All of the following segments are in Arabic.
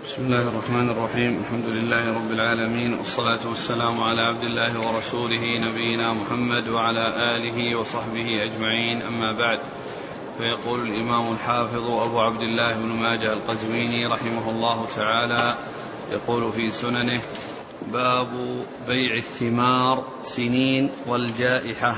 بسم الله الرحمن الرحيم. الحمد لله رب العالمين، والصلاة والسلام على عبد الله ورسوله نبينا محمد وعلى آله وصحبه أجمعين، أما بعد. فيقول الإمام الحافظ أبو عبد الله بن ماجه القزويني رحمه الله تعالى، يقول في سننه: باب بيع الثمار سنين والجائحة.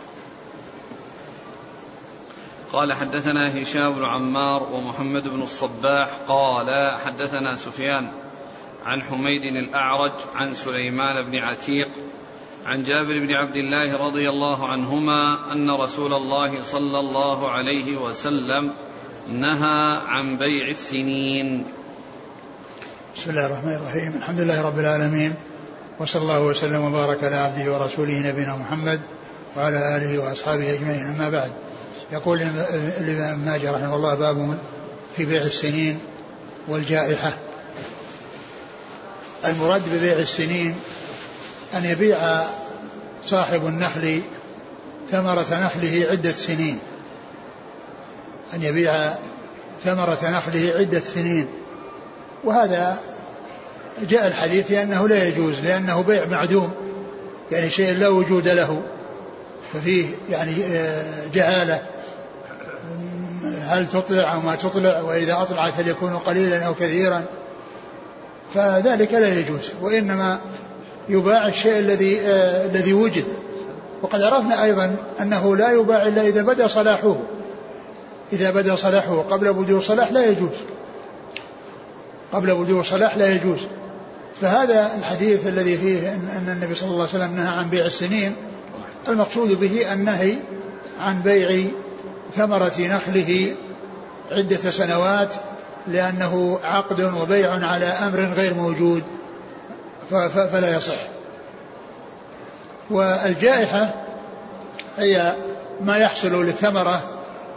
قال: حدثنا هشام بن عمار ومحمد بن الصباح قال: حدثنا سفيان عن حميد الأعرج عن سليمان بن عتيق عن جابر بن عبد الله رضي الله عنهما أن رسول الله صلى الله عليه وسلم نهى عن بيع السنين. بسم الله الرحمن الرحيم. الحمد لله رب العالمين، وصلى الله وسلم وبارك على عبده ورسوله نبينا محمد وعلى آله وأصحابه أجمعين، أما بعد. يقول الإمام ماجه رحمه الله: باب في بيع السنين والجائحة. المراد ببيع السنين أن يبيع صاحب النخل ثمرة نخله عدة سنين، أن يبيع ثمرة نخله عدة سنين. وهذا جاء الحديث لأنه لا يجوز، لأنه بيع معدوم، يعني شيء لا وجود له، ففيه يعني جهالة، هل تطلع أو ما تطلع، وإذا أطلعت هل يكون قليلا أو كثيرا، فذلك لا يجوز. وإنما يباع الشيء الذي وجد. وقد عرفنا أيضا أنه لا يباع إلا إذا بدأ صلاحه، إذا بدأ صلاحه. قبل بدو صلاح لا يجوز، قبل بدو صلاح لا يجوز. فهذا الحديث الذي فيه أن النبي صلى الله عليه وسلم نهى عن بيع السنين، المقصود به النهي عن بيع ثمرة نخله عدة سنوات، لأنه عقد وبيع على أمر غير موجود، فلا يصح. والجائحة هي ما يحصل للثمرة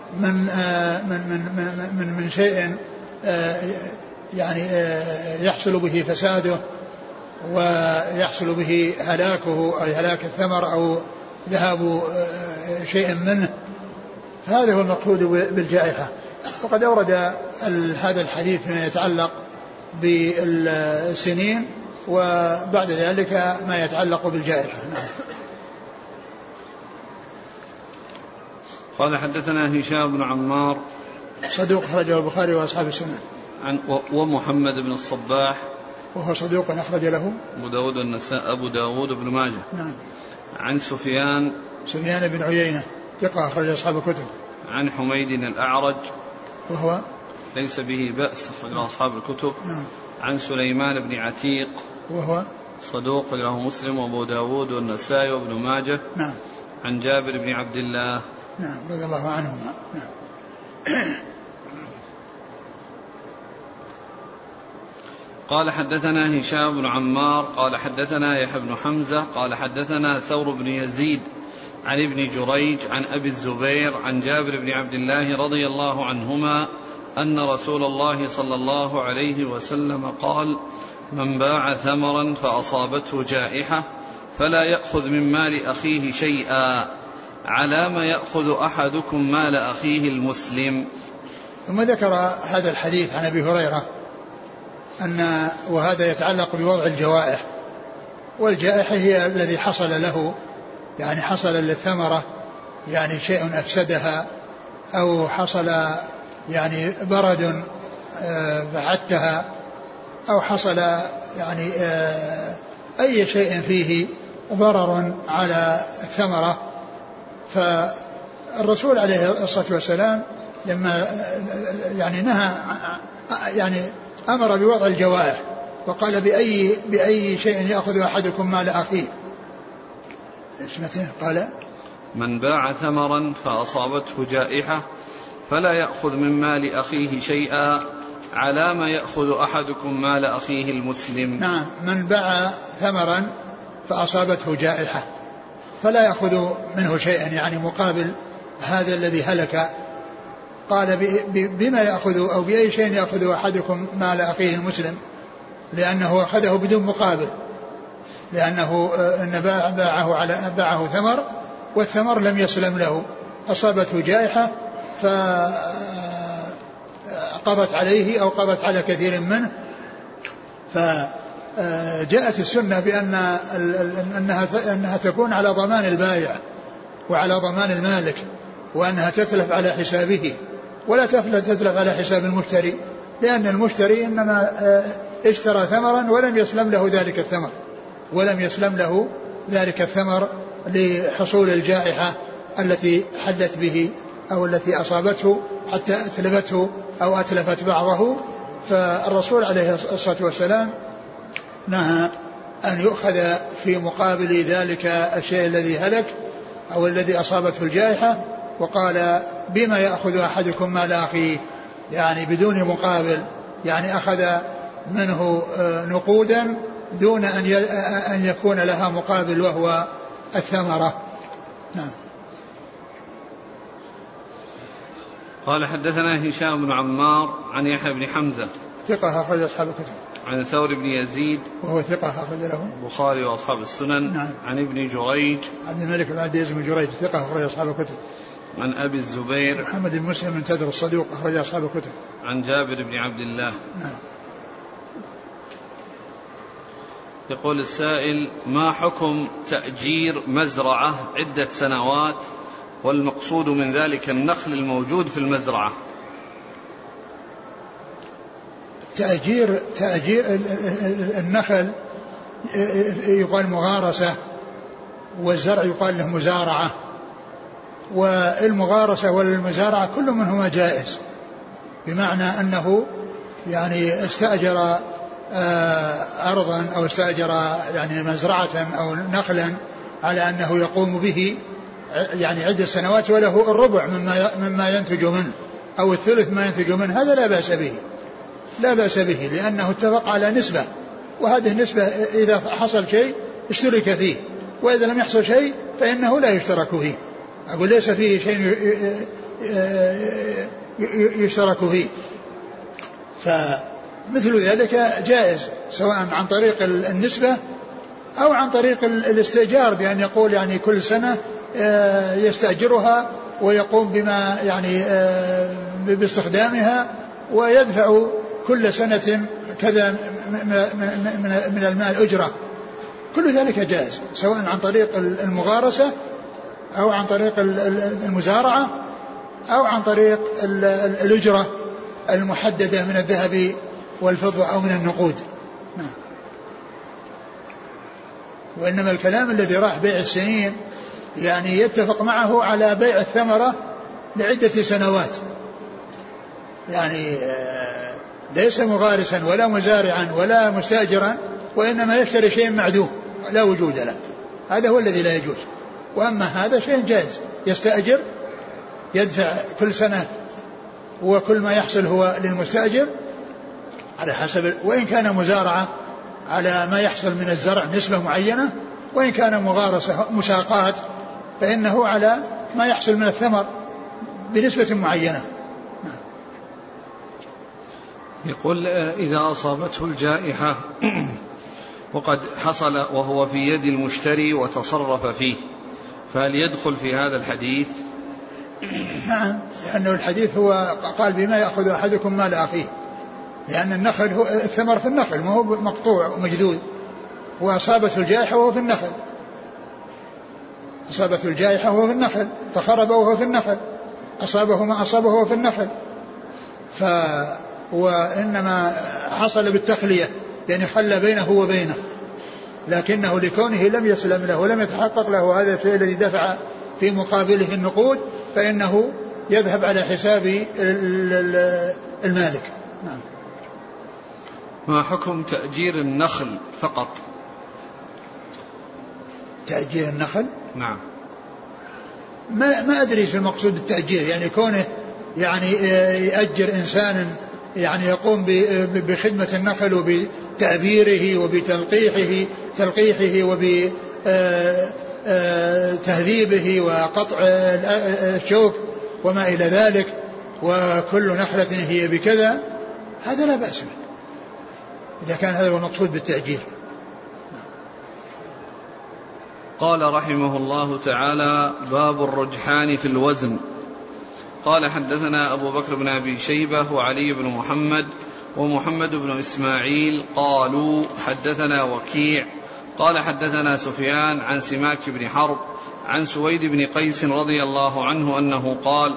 من شيء يعني يحصل به فساده ويحصل به هلاكه، أو هلاك الثمر أو ذهاب شيء منه. هذا هو المقصود بالجائحة. وقد أورد هذا الحديث فيما يتعلق بالسنين، وبعد ذلك ما يتعلق بالجائحة. قال: حدثنا هشام بن عمار صدوق أخرجه البخاري وأصحاب السنن، ومحمد بن الصباح وهو صدوق أخرج له أبو داود بن ماجه. نعم. عن سفيان بن عيينة ثقة أخرج أصحاب الكتب. عن حميد الأعرج وهو ليس به بأس أخرج أصحاب الكتب. نعم. عن سليمان بن عتيق وهو صدوق له مسلم وأبو داود والنسائي وابن ماجه. نعم. عن جابر بن عبد الله نعم رضي الله عنهما. نعم. قال: حدثنا هشام بن عمار قال: حدثنا يحيى بن حمزة قال: حدثنا ثور بن يزيد عن ابن جريج عن أبي الزبير عن جابر بن عبد الله رضي الله عنهما أن رسول الله صلى الله عليه وسلم قال: من باع ثمرا فأصابته جائحة فلا يأخذ من مال أخيه شيئا، على ما يأخذ أحدكم مال أخيه المسلم. ثم ذكر هذا الحديث عن أبي هريرة وهذا يتعلق بوضع الجوائح. والجائحة هي الذي حصل له، يعني حصل للثمرة يعني شيء أفسدها، أو حصل يعني برد فحتها، أو حصل يعني أي شيء فيه ضرر على الثمرة. فالرسول عليه الصلاة والسلام لما يعني نهى، يعني أمر بوضع الجوائح، وقال: بأي شيء يأخذ أحدكم مال أخيه. قال: من باع ثمرا فأصابته جائحة فلا يأخذ من مال أخيه شيئا، على ما يأخذ أحدكم مال أخيه المسلم. نعم. من باع ثمرا فأصابته جائحة فلا يأخذ منه شيئا، يعني مقابل هذا الذي هلك. قال: بما يأخذ أو بأي شيء يأخذ أحدكم مال أخيه المسلم، لأنه أخذه بدون مقابل، لأنه باعه ثمر، والثمر لم يسلم له، أصابته جائحة فقضت عليه أو قضت على كثير منه، فجاءت السنة بأن أنها تكون على ضمان البائع وعلى ضمان المالك، وأنها تتلف على حسابه ولا تتلف على حساب المشتري، لأن المشتري إنما اشترى ثمرا ولم يسلم له ذلك الثمر لحصول الجائحة التي حلت به أو التي أصابته حتى أتلفته أو أتلفت بعضه. فالرسول عليه الصلاة والسلام نهى أن يؤخذ في مقابل ذلك الشيء الذي هلك أو الذي أصابته الجائحة، وقال بما يأخذ أحدكم مال أخيه، يعني بدون مقابل، يعني أخذ منه نقودا دون أن يكون لها مقابل وهو الثمرة. نعم. قال حدثنا هشام بن عمار عن يحيى بن حمزة ثقة أخرج أصحاب الكتب. عن ثور بن يزيد وهو ثقة أخرج له البخاري وأصحاب السنن. نعم. عن ابن جريج عبد الملك بن عبد العزيز بن جريج ثقة أخرج أصحاب الكتب. عن أبي الزبير محمد بن مسلم بن تدر الصدوق أخرج أصحاب الكتب. عن جابر بن عبد الله. نعم. يقول السائل: ما حكم تأجير مزرعة عدة سنوات والمقصود من ذلك النخل الموجود في المزرعة؟ تأجير النخل يقال مغارسة، والزرع يقال له مزارعة، والمغارسة والمزارعة كل منهما جائز، بمعنى أنه يعني استأجر أرضا أو استأجر يعني مزرعة أو نخلا على أنه يقوم به يعني عدة سنوات وله الربع مما ينتج منه أو الثلث ما ينتج منه، هذا لا بأس به لأنه اتفق على نسبة، وهذه النسبة إذا حصل شيء اشترك فيه، وإذا لم يحصل شيء فإنه لا يشترك فيه. أقول ليس فيه شيء يشترك فيه، فمثل ذلك جائز سواء عن طريق النسبة أو عن طريق الاستئجار، بأن يقول يعني كل سنة يستأجرها ويقوم بما يعني باستخدامها ويدفع كل سنة كذا من المال أجرة، كل ذلك جائز سواء عن طريق المغارسة أو عن طريق المزارعة أو عن طريق الأجرة المحددة من الذهب والفضة أو من النقود. وإنما الكلام الذي راح بيع السنين يعني يتفق معه على بيع الثمرة لعدة سنوات، يعني ليس مغارسا ولا مزارعا ولا مستاجرا، وإنما يشتري شيء معدوم لا وجود له، هذا هو الذي لا يجوز. وأما هذا شيء جائز، يستأجر يدفع كل سنة وكل ما يحصل هو للمستأجر على حسب، وإن كان مزارعة على ما يحصل من الزرع نسبة معينة، وإن كان مغارسة مساقات فإنه على ما يحصل من الثمر بنسبة معينة. يقول: إذا أصابته الجائحة وقد حصل وهو في يد المشتري وتصرف فيه، فهل يدخل في هذا الحديث؟ نعم، لأنه الحديث هو قال بما يأخذ أحدكم مال أخيه، لأن النخل هو الثمر في النخل ما هو مقطوع ومجذوذ، وأصابته الجائحة وهو في النخل، أصابته الجائحة وهو في النخل فخرب وهو في النخل، أصابه ما أصابه وهو في النخل، وإنما حصل بالتخلية يعني حل بينه وبينه، لكنه لكونه لم يسلم له ولم يتحقق له هذا الشيء الذي دفع في مقابله النقود، فإنه يذهب على حساب المالك. نعم. ما حكم تأجير النخل فقط؟ تأجير النخل؟ نعم. ما أدري شو المقصود بالتأجير، يعني كونه يعني يأجر إنسان يعني يقوم بخدمة النخل وبتأبيره وبتلقيحه وبتهذيبه وقطع الشوك وما إلى ذلك، وكل نخلة هي بكذا، هذا لا بأس به إذا كان هذا هو المقصود بالتأجير. قال رحمه الله تعالى: باب الرجحان في الوزن. قال حدثنا أبو بكر بن أبي شيبة وعلي بن محمد ومحمد بن إسماعيل قالوا حدثنا وكيع قال حدثنا سفيان عن سماك بن حرب عن سويد بن قيس رضي الله عنه أنه قال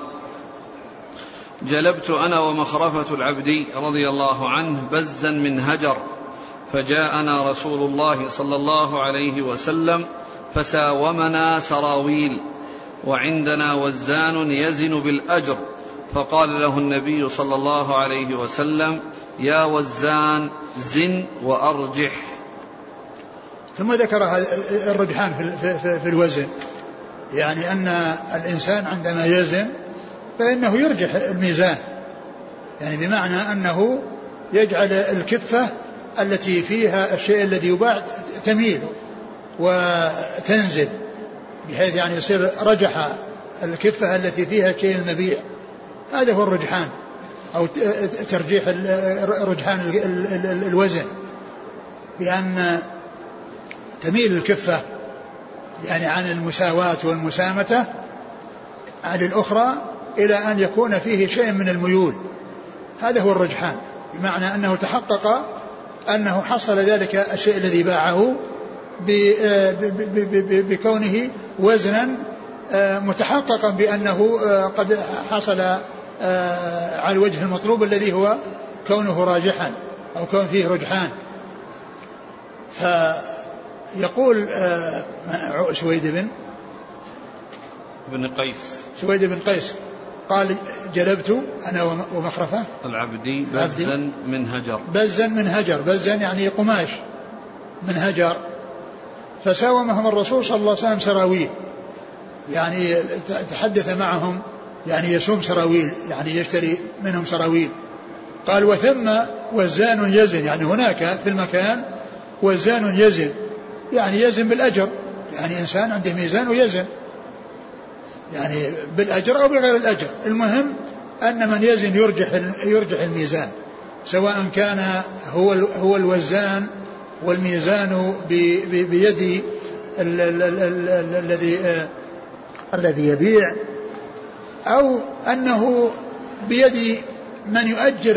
جلبت أنا ومخرفة العبدي رضي الله عنه بزا من هجر فجاءنا رسول الله صلى الله عليه وسلم فساومنا سراويل وعندنا وزان يزن بالأجر فقال له النبي صلى الله عليه وسلم يا وزان زن وأرجح. ثم ذكر الرجحان في الوزن، يعني أن الإنسان عندما يزن فإنه يرجح الميزان، يعني بمعنى أنه يجعل الكفة التي فيها الشيء الذي يباع تميل وتنزل، بحيث يعني يصير رجح الكفة التي فيها الشيء المبيع. هذا هو الرجحان أو ترجيح رجحان الوزن، بأن تميل الكفة يعني عن المساواة والمسامة عن الأخرى إلى أن يكون فيه شيء من الميول. هذا هو الرجحان، بمعنى أنه تحقق أنه حصل ذلك الشيء الذي باعه بكونه وزنا متحققا بأنه قد حصل على الوجه المطلوب الذي هو كونه راجحا أو كون فيه رجحان. فيقول سويد بن قيس قال جلبت أنا ومخرفة العبدي بزا من هجر. بزا يعني قماش من هجر، فساومهم الرسول صلى الله عليه وسلم سراويل، يعني تحدث معهم، يعني يسوم سراويل، يعني يشتري منهم سراويل. قال وثم وزان يزن، يعني هناك في المكان وزان يزن، يعني يزن بالأجر، يعني إنسان عنده ميزان ويزن يعني بالأجر أو بغير الأجر. المهم أن من يزن يرجح الميزان، سواء كان هو الوزان والميزان بيد الذي يبيع، أو أنه بيد من يؤجر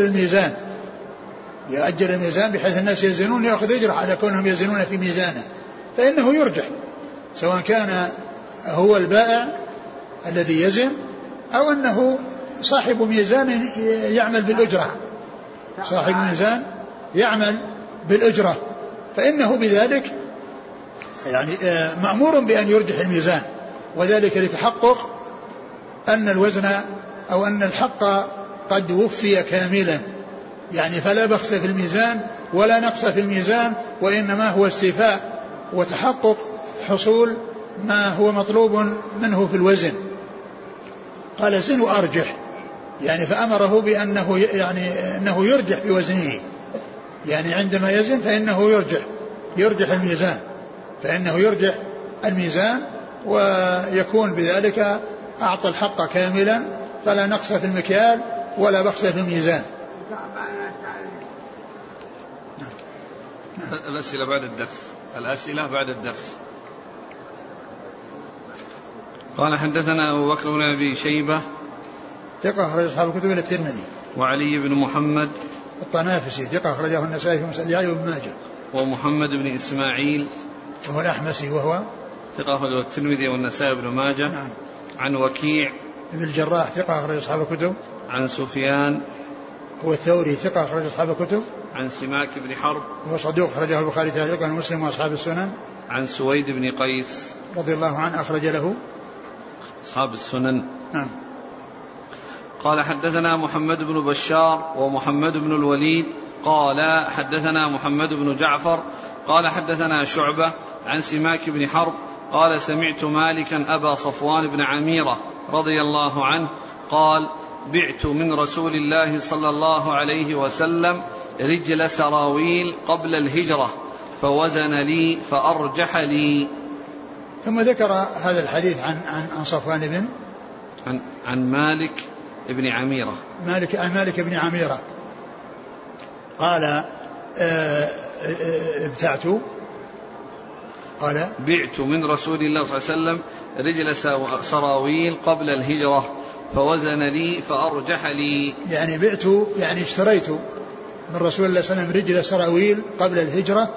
الميزان بحيث الناس يزنون يأخذ أجر على كونهم يزنون في ميزانه، فإنه يرجح، سواء كان هو البائع الذي يزن أو أنه صاحب ميزان يعمل بالأجرة، صاحب ميزان يعمل بالأجرة، فإنه بذلك يعني مأمور بأن يرجح الميزان، وذلك لتحقق أن الوزن أو أن الحق قد وفي كاملا، يعني فلا بخس في الميزان ولا نقص في الميزان، وإنما هو استيفاء وتحقق حصول ما هو مطلوب منه في الوزن. قال زن وأرجح، يعني فأمره بأنه يعني أنه يرجح في وزنه، يعني عندما يزن فإنه يرجح الميزان، فإنه يرجح الميزان ويكون بذلك أعطى الحق كاملا، فلا نقص في المكيال ولا بخس في الميزان. الأسئلة بعد الدرس. قال حدثنا أبو بكر بن أبي شيبة ثقة أخرج أصحاب الكتب إلى الترمذي. وعلي بن محمد الطنافسي ثقة أخرجه النسائي في مسند وابن ماجه. ومحمد بن إسماعيل وهو الأحمسي وهو ثقة أخرجه الترمذي والنسائي وابن ماجه. نعم. عن وكيع ابن الجراح ثقة أخرج أصحاب الكتب. عن سفيان هو الثوري ثقة أخرج أصحاب الكتب. عن سماك بن حرب وهو صدوق أخرجه البخاري تعليقا ومسلم وأصحاب السنن. عن سويد بن قيس رضي الله عنه أخرج له أصحاب السنن. نعم. قال حدثنا محمد بن بشار ومحمد بن الوليد قال حدثنا محمد بن جعفر قال حدثنا شعبة عن سماك بن حرب قال سمعت مالكا أبا صفوان بن عميرة رضي الله عنه قال بعت من رسول الله صلى الله عليه وسلم رجل سراويل قبل الهجرة فوزن لي فأرجح لي. ثم ذكر هذا الحديث عن صفوان بن عن مالك بن عميرة مالك بن عميرة قال ابتعت قال بعت من رسول الله صلى الله عليه وسلم رجل سراويل قبل الهجرة فوزن لي فأرجح لي. يعني بعت يعني اشتريت من رسول الله صلى الله عليه وسلم رجل سراويل قبل الهجرة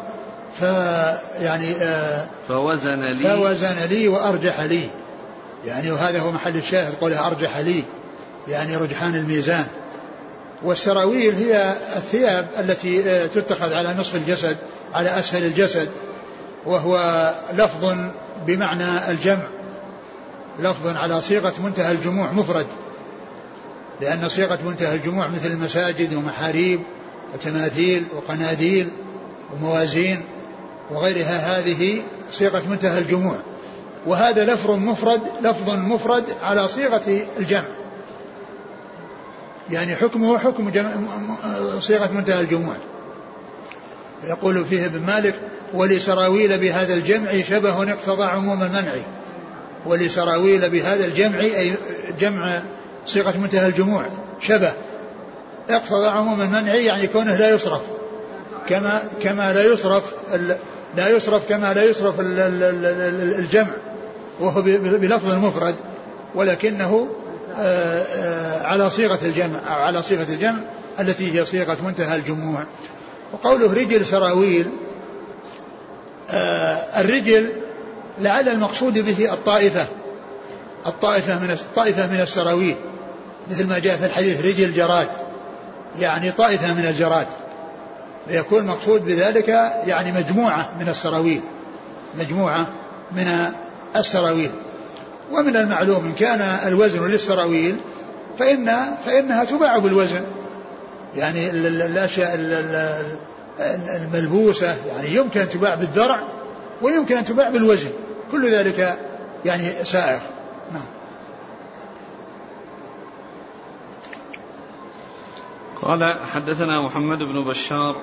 فوزن لي وأرجح لي، يعني وهذا هو محل الشاهد قوله أرجح لي، يعني رجحان الميزان. والسراويل هي الثياب التي تتخذ على نصف الجسد على أسفل الجسد، وهو لفظ بمعنى الجمع، لفظ على صيغة منتهى الجموع مفرد، لأن صيغة منتهى الجموع مثل المساجد ومحاريب وتماثيل وقناديل وموازين وغيرها هذه صيغة منتهى الجموع، وهذا لفظ مفرد على صيغة الجمع، يعني حكمه حكم صيغة منتهى الجموع. يقول فيه ابن مالك: ولسراويل بهذا الجمع شبه اقتضى عموم المنع. ولسراويل بهذا الجمع أي جمع صيغة منتهى الجموع شبه اقتضى عموم المنع، يعني كونه لا يصرف كما لا يصرف الجمع وهو بلفظ المفرد، ولكنه على صيغة الجمع أو على صيغة الجمع التي هي صيغة منتهى الجموع. وقوله رجل سراويل، الرجل لعل المقصود به الطائفة من السراويل، مثل ما جاء في الحديث رجل جراد، يعني طائفة من الجراد، فيكون مقصود بذلك يعني مجموعة من السراويل. ومن المعلوم إن كان الوزن للسراويل فإنها تباع بالوزن، يعني الأشياء الملبوسة يعني يمكن أن تباع بالذرع ويمكن أن تباع بالوزن، كل ذلك يعني سائغ. نعم. قال حدثنا محمد بن بشار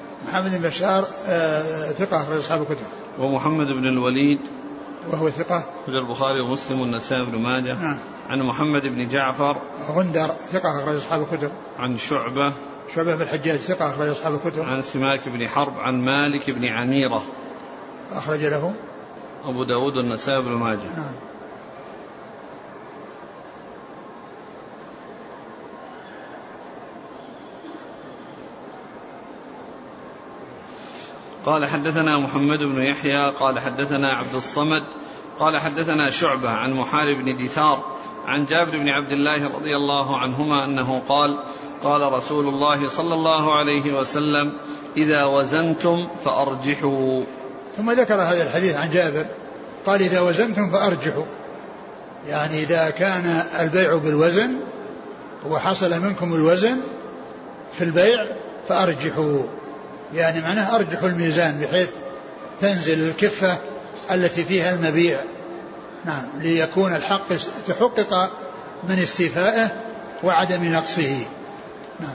ثقة أخرج أصحاب الكتب. ومحمد بن الوليد وهو ثقة أخرج البخاري ومسلم والنسائي بن ماجه. نعم. عن محمد بن جعفر غندر ثقة أخرج أصحاب الكتب. عن شعبة بن الحجاج ثقة أخرج أصحاب الكتب. عن سماك بن حرب عن مالك بن عميرة أخرج له أبو داود والنسائي بن ماجه. نعم. قال حدثنا محمد بن يحيى قال حدثنا عبد الصمد قال حدثنا شعبة عن محارب بن دثار عن جابر بن عبد الله رضي الله عنهما أنه قال: قال رسول الله صلى الله عليه وسلم: إذا وزنتم فأرجحوا. ثم ذكر هذا الحديث عن جابر قال: إذا وزنتم فأرجحوا، يعني إذا كان البيع بالوزن وحصل منكم الوزن في البيع فأرجحوا، يعني معناه أرجحوا الميزان بحيث تنزل الكفة التي فيها المبيع، نعم، ليكون الحق تحقق من استيفائه وعدم نقصه. نعم.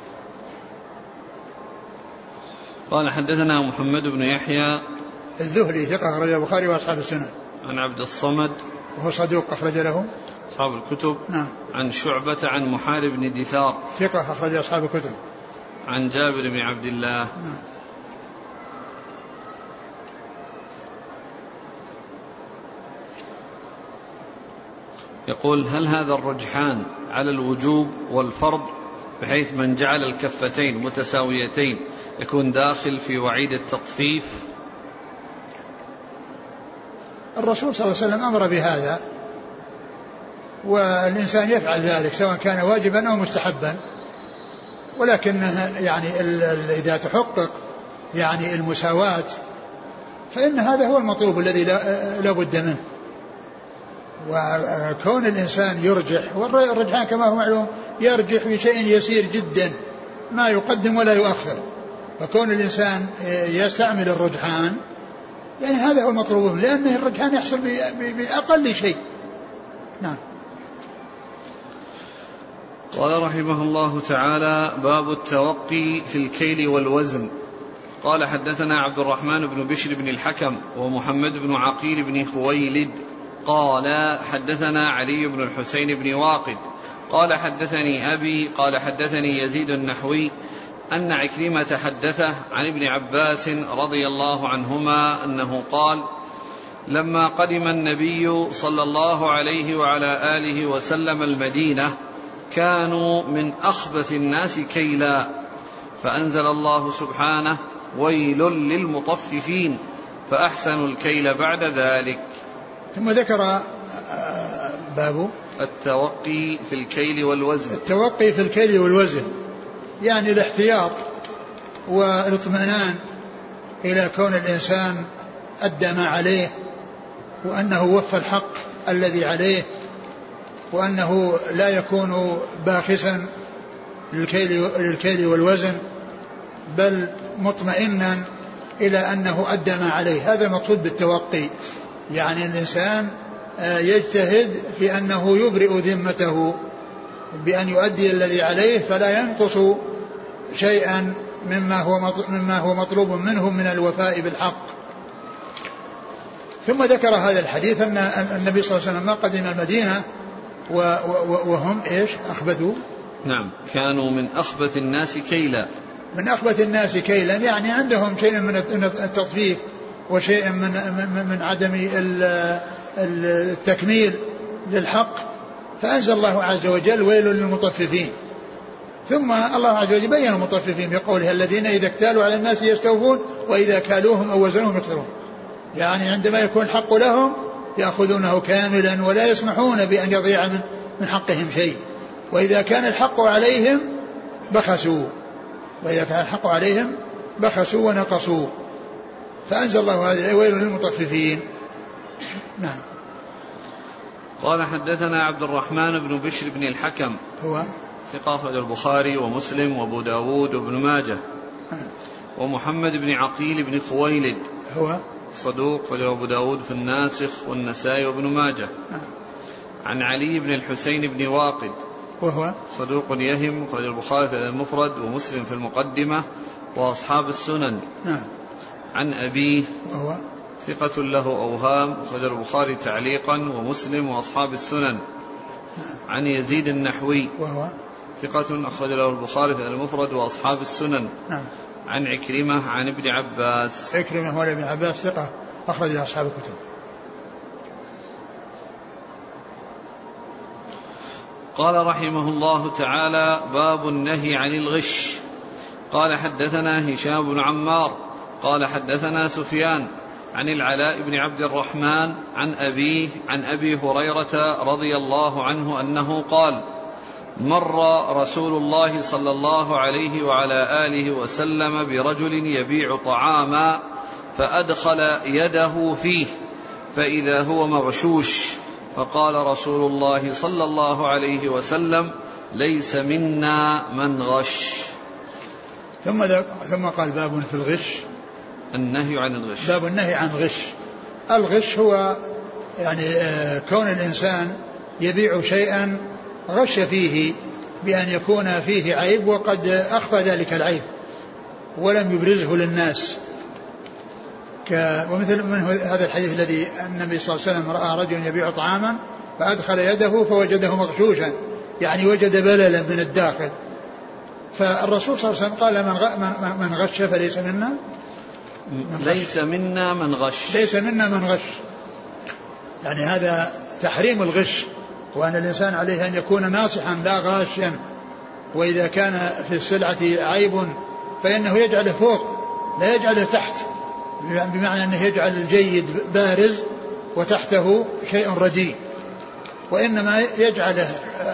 قال حدثنا محمد بن يحيى الذهلي ثقة أخرج البخاري وأصحاب السنن. عن عبد الصمد وهو صدوق أخرج له أصحاب الكتب. نعم. عن شعبة عن محارب بن دثار ثقة أخرج أصحاب الكتب. عن جابر بن عبد الله. نعم. يقول: هل هذا الرجحان على الوجوب والفرض بحيث من جعل الكفتين متساويتين يكون داخل في وعيد التطفيف؟ الرسول صلى الله عليه وسلم أمر بهذا، والإنسان يفعل ذلك سواء كان واجبا أو مستحبا، ولكنه يعني إذا تحقق يعني المساواة فإن هذا هو المطلوب الذي لا بد منه. وكون الإنسان يرجح، والرجحان كما هو معلوم يرجح بشيء يسير جدا ما يقدم ولا يؤخر، فكون الإنسان يستعمل الرجحان يعني هذا هو المطلوب، لأن الرجحان يحصل بأقل شيء. نعم. قال رحمه الله تعالى: باب التوقي في الكيل والوزن. قال حدثنا عبد الرحمن بن بشر بن الحكم ومحمد بن عقيل بن خويلد قال حدثنا علي بن الحسين بن واقد قال حدثني أبي قال حدثني يزيد النحوي أن عكرمة حدثه عن ابن عباس رضي الله عنهما أنه قال: لما قدم النبي صلى الله عليه وعلى آله وسلم المدينة كانوا من أخبث الناس كيلا، فأنزل الله سبحانه: ويل للمطففين، فأحسنوا الكيل بعد ذلك. ثم ذكر باب التوقي في الكيل والوزن. التوقي في الكيل والوزن يعني الاحتياط والاطمئنان إلى كون الإنسان أدى ما عليه، وأنه وفى الحق الذي وأنه لا يكون باخسا للكيل والوزن، بل مطمئنا إلى أنه أدى ما عليه. هذا مقصود بالتوقي، يعني الإنسان يجتهد في أنه يبرئ ذمته بأن يؤدي الذي عليه، فلا ينقص شيئا مما هو مطلوب منه من الوفاء بالحق. ثم ذكر هذا الحديث أن النبي صلى الله عليه وسلم ما قدم المدينة وهم إيش أخبثوا. نعم، كانوا من أخبث الناس كيلا. من أخبث الناس كيلا يعني عندهم شيء من التطفيف وشيء من عدم التكميل للحق. فأنزل الله عز وجل: ويل للمطففين. ثم الله عز وجل بين المطففين بقوله: الذين إذا اكتالوا على الناس يستوفون وإذا كالوهم أو وزنوهم يخسرون. يعني عندما يكون الحق لهم يأخذونه كاملا ولا يسمحون بأن يضيع من حقهم شيء، وإذا كان الحق عليهم بخسوا ونقصوا. فأنزل الله هذه: ويل للمطففين. نعم. قال: حدثنا عبد الرحمن بن بشر بن الحكم، هو ثقة أخرج البخاري ومسلم وأبو داود وابن ماجه. ومحمد بن عقيل بن خويلد، هو صدوق أخرج أبو داود في الناسخ والنسائي وابن ماجه. عن علي بن الحسين بن واقد، وهو صدوق يهم، أخرج البخاري في المفرد ومسلم في المقدمة وأصحاب السنن. عن أبيه، وهو ثقة له أوهام، أخرج البخاري تعليقا ومسلم وأصحاب السنن. عن يزيد النحوي، وهو ثقة أخرج له البخاري في المفرد وأصحاب السنن. عن عكرمة عن ابن عباس. عكرمة هو ابن عباس ثقة أخرج له أصحاب الكتب. قال رحمه الله تعالى: باب النهي عن الغش. قال: حدثنا هشام بن عمار قال: حدثنا سفيان عن العلاء بن عبد الرحمن عن أبيه عن أبي هريرة رضي الله عنه أنه قال: مر رسول الله صلى الله عليه وعلى آله وسلم برجل يبيع طعاما فأدخل يده فيه فإذا هو مغشوش، فقال رسول الله صلى الله عليه وسلم: ليس منا من غش. ثم قال: باب في الغش، النهي عن الغش. باب النهي عن الغش. الغش هو يعني كون الإنسان يبيع شيئا غش فيه بأن يكون فيه عيب وقد أخفى ذلك العيب ولم يبرزه للناس، ومثل من هذا الحديث الذي النبي صلى الله عليه وسلم رأى رجل يبيع طعاما فأدخل يده فوجده مغشوشا، يعني وجد بللا من الداخل. فالرسول صلى الله عليه وسلم قال: من غش فليس منا. ليس منا من غش. ليس منا من غش، يعني هذا تحريم الغش، وأن الإنسان عليه أن يكون ناصحا لا غاشا. وإذا كان في السلعة عيب فإنه يجعله فوق لا يجعله تحت، بمعنى أنه يجعل الجيد بارز وتحته شيء رديء، وإنما يجعله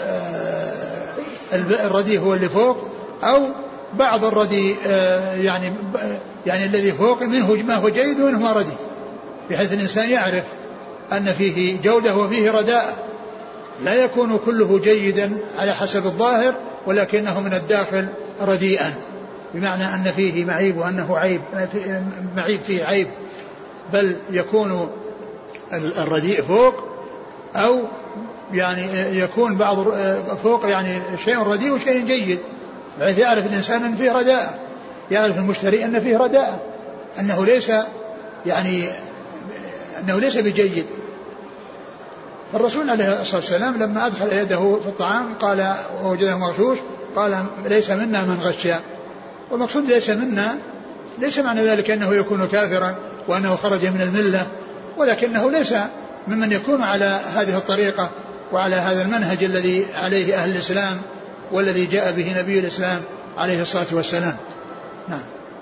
الرديء هو اللي فوق، أو بعض الرديء يعني الذي فوق منه ما هو جيد ومنه ما رديء، بحيث الإنسان يعرف أن فيه جودة وفيه رداء، لا يكون كله جيدا على حسب الظاهر ولكنه من الداخل رديئا، بمعنى أن فيه معيب وأنه عيب، معيب فيه عيب، بل يكون الرديء فوق، أو يعني يكون بعض فوق يعني شيء رديء وشيء جيد، بحيث يعرف الإنسان أن فيه رداء، يعرف المشتري أن فيه رداء، أنه ليس بجيد. فالرسول عليه الصلاة والسلام لما أدخل يده في الطعام قال ووجده مغشوش قال: ليس منا من غش. والمقصود ليس منا ليس معنى ذلك أنه يكون كافرا وأنه خرج من الملة، ولكنه ليس ممن يكون على هذه الطريقة وعلى هذا المنهج الذي عليه أهل الإسلام والذي جاء به نبي الإسلام عليه الصلاة والسلام. نعم.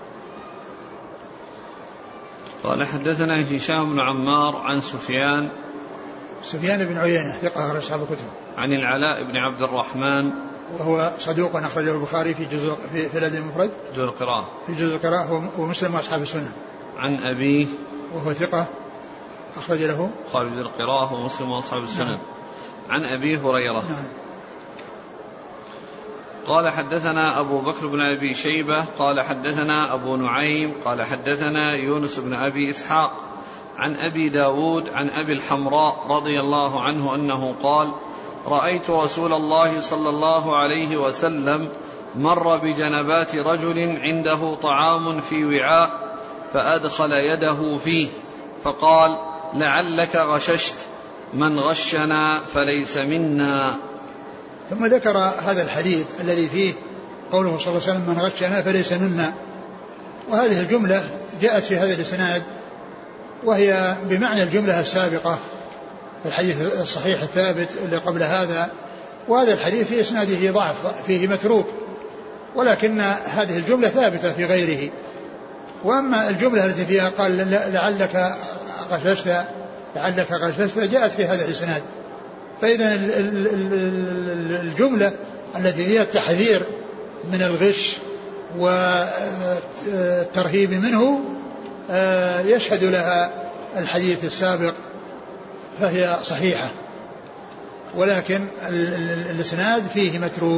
قال حدثنا هشام بن عمار عن سفيان بن عيينة ثقة أخرج أصحاب الكتب. عن العلاء بن عبد الرحمن وهو صدوق أخرجه البخاري في جزء في الأدب المفرد جزء القراءة في جزء القراءة ومسلم وأصحاب السنن. عن أبيه وهو ثقة أخرج له البخاري جزء القراءة ومسلم وأصحاب السنن. نعم. عن أبي هريرة. نعم. قال حدثنا أبو بكر بن أبي شيبة قال حدثنا أبو نعيم قال حدثنا يونس بن أبي إسحاق عن أبي داود عن أبي الحمراء رضي الله عنه أنه قال رأيت رسول الله صلى الله عليه وسلم مر بجنبات رجل عنده طعام في وعاء فأدخل يده فيه فقال لعلك غششت من غشنا فليس منا. ثم ذكر هذا الحديث الذي فيه قوله صلى الله عليه وسلم من غشنا فليس منا، وهذه الجملة جاءت في هذا الإسناد وهي بمعنى الجملة السابقة في الحديث الصحيح الثابت اللي قبل هذا، وهذا الحديث في إسناده ضعف فيه متروك، ولكن هذه الجملة ثابتة في غيره. وأما الجملة التي فيها قال لعلك غششت جاءت في هذا الإسناد، فإذا الجملة التي فيها التحذير من الغش والترهيب منه يشهد لها الحديث السابق فهي صحيحة، ولكن الإسناد فيه متروك.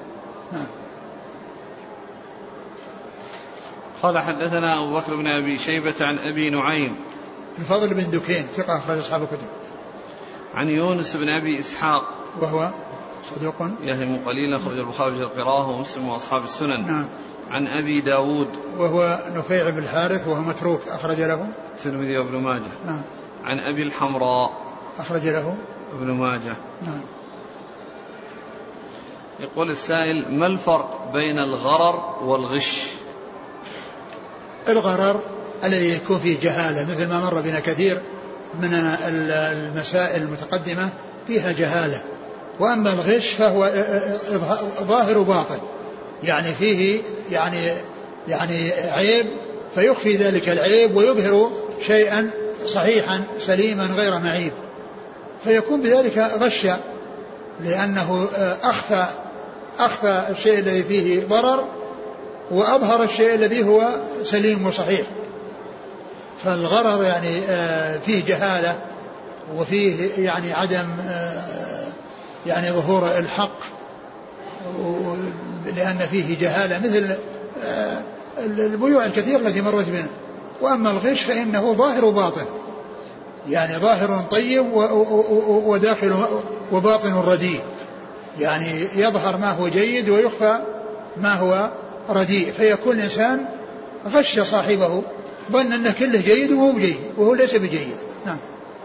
قال حدثنا أبو بكر بن أبي شيبة عن أبي نعيم الفضل بن دكين ثقة أخرج أصحاب الكتب. عن يونس بن أبي إسحاق وهو صدوق يهم قليلا أخرج البخاري في القراءة ومسلم وأصحاب السنن. نعم. عن أبي داود وهو نفيع بن الحارث وهو متروك أخرج له الترمذي وابن ماجه. نعم. عن أبي الحمراء أخرج له ابن ماجه. نعم. يقول السائل ما الفرق بين الغرر والغش؟ الغرر الذي يكون فيه جهالة مثل ما مر بنا كثير من المسائل المتقدمة فيها جهالة، وأما الغش فهو ظاهر وباطن، يعني فيه يعني عيب فيخفي ذلك العيب ويظهر شيئا صحيحا سليما غير معيب، فيكون بذلك غشا لأنه أخفى الشيء الذي فيه ضرر وأظهر الشيء الذي هو سليم وصحيح. فالغرر يعني فيه جهالة وفيه يعني عدم يعني ظهور الحق لأن فيه جهالة مثل البيوع الكثير التي مرت بنا. وأما الغش فإنه ظاهر وباطن، يعني ظاهر طيب وداخل وباطن رديء، يعني يظهر ما هو جيد ويخفى ما هو رديء، فيكون الإنسان غش صاحبه ظن أنه كله جيد وهو جيد وهو ليس بجيد. نعم.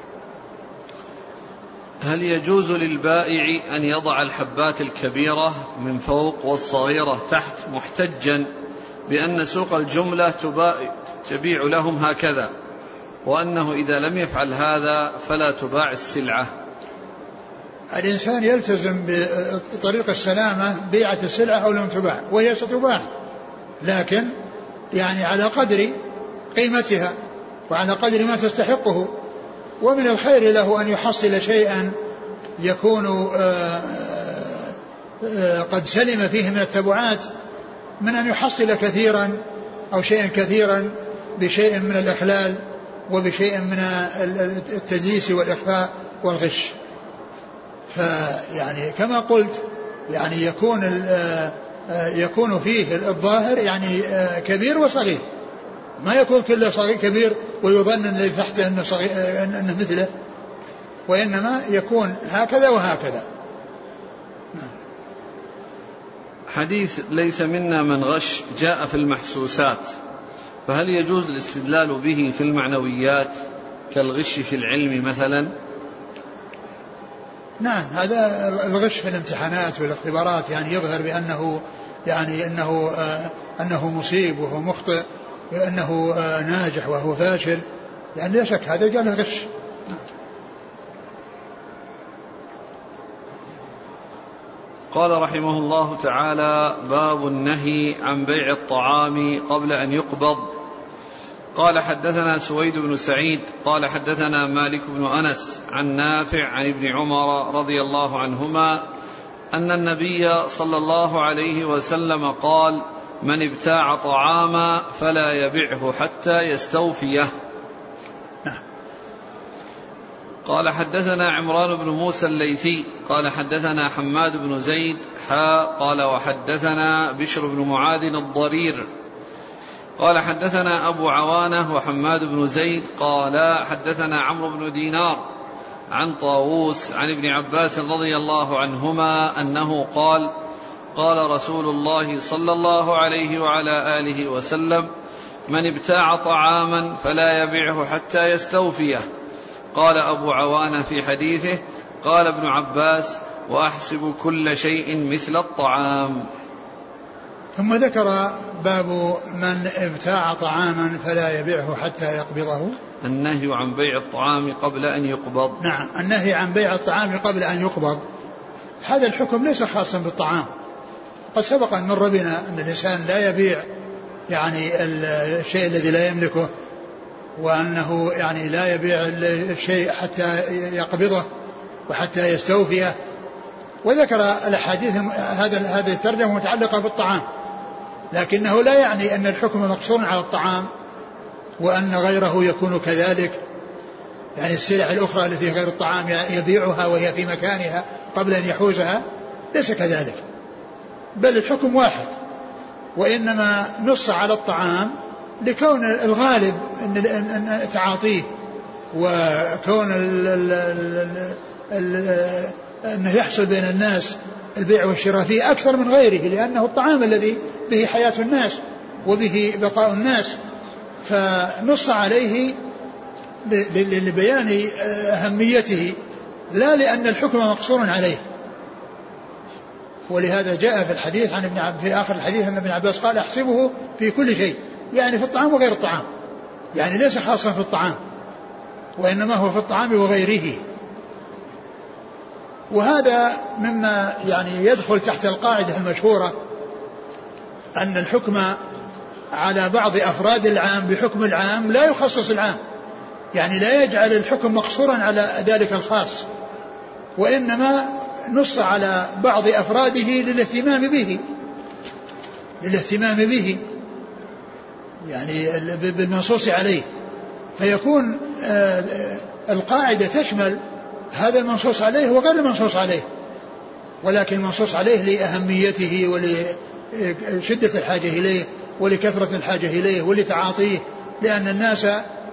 هل يجوز للبائع أن يضع الحبات الكبيرة من فوق والصغيرة تحت محتجا بأن سوق الجملة تبيع لهم هكذا، وأنه إذا لم يفعل هذا فلا تباع السلعة؟ الإنسان يلتزم بطريق السلامة بيعة السلعة أو لم تباع، وهي ستباع لكن يعني على قدر قيمتها وعلى قدر ما تستحقه. ومن الخير له أن يحصل شيئا يكون قد سلم فيه من التبعات من أن يحصل كثيرا أو شيئا كثيرا بشيء من الإخلال وبشيء من التدليس والإخفاء والغش. فيعني كما قلت يعني يكون فيه الظاهر يعني كبير وصغير، ما يكون كله صغير كبير ويظن الذي تحته انه صغير انه مثله، وانما يكون هكذا وهكذا. حديث ليس منا من غش جاء في المحسوسات، فهل يجوز الاستدلال به في المعنويات كالغش في العلم مثلا؟ نعم، هذا الغش في الامتحانات والاختبارات يعني يظهر بأنه يعني أنه مصيب وهو مخطئ وأنه ناجح وهو فاشل، يعني لا شك هذا جاء له غش. قال رحمه الله تعالى: باب النهي عن بيع الطعام قبل أن يقبض. قال حدثنا سويد بن سعيد قال حدثنا مالك بن أنس عن نافع عن ابن عمر رضي الله عنهما أن النبي صلى الله عليه وسلم قال: من ابتاع طعاما فلا يبعه حتى يستوفيه. قال حدثنا عمران بن موسى الليثي قال حدثنا حماد بن زيد قال وحدثنا بشر بن معاذ الضرير قال حدثنا أبو عوانة وحماد بن زيد قال حدثنا عمرو بن دينار عن طاووس عن ابن عباس رضي الله عنهما أنه قال: قال رسول الله صلى الله عليه وعلى آله وسلم: من ابتاع طعاما فلا يبيعه حتى يستوفيه. قال أبو عوانة في حديثه: قال ابن عباس: وأحسب كل شيء مثل الطعام. ثم ذكر باب من ابتاع طعاما فلا يبيعه حتى يقبضه. النهي عن بيع الطعام قبل أن يقبض. نعم، النهي عن بيع الطعام قبل أن يقبض. هذا الحكم ليس خاصا بالطعام. قد سبق أن مر بنا أن الإنسان لا يبيع يعني الشيء الذي لا يملكه، وأنه يعني لا يبيع الشيء حتى يقبضه وحتى يستوفيه. وذكر الأحاديث هذه الترجمة متعلقة بالطعام، لكنه لا يعني أن الحكم مقصور على الطعام وأن غيره يكون كذلك. يعني السلع الأخرى التي غير الطعام يبيعها وهي في مكانها قبل أن يحوزها، ليس كذلك، بل الحكم واحد، وإنما نص على الطعام لكون الغالب أن تعاطيه، وكون أنه يحصل بين الناس البيع والشراء فيه أكثر من غيره، لأنه الطعام الذي به حياة الناس وبه بقاء الناس، فنص عليه لبيان أهميته لا لأن الحكم مقصور عليه. ولهذا جاء في الحديث في آخر الحديث أن ابن عباس قال: أحسبه في كل شيء، يعني في الطعام وغير الطعام، يعني ليس خاصا في الطعام وإنما هو في الطعام وغيره. وهذا مما يعني يدخل تحت القاعدة المشهورة أن الحكم على بعض أفراد العام بحكم العام لا يخصص العام، يعني لا يجعل الحكم مقصورا على ذلك الخاص، وإنما نص على بعض أفراده للاهتمام به يعني بالمنصوص عليه، فيكون القاعدة تشمل هذا المنصوص عليه وغير المنصوص عليه، ولكن المنصوص عليه لأهميته ولشدة الحاجة إليه ولكثرة الحاجة إليه ولتعاطيه، لأن الناس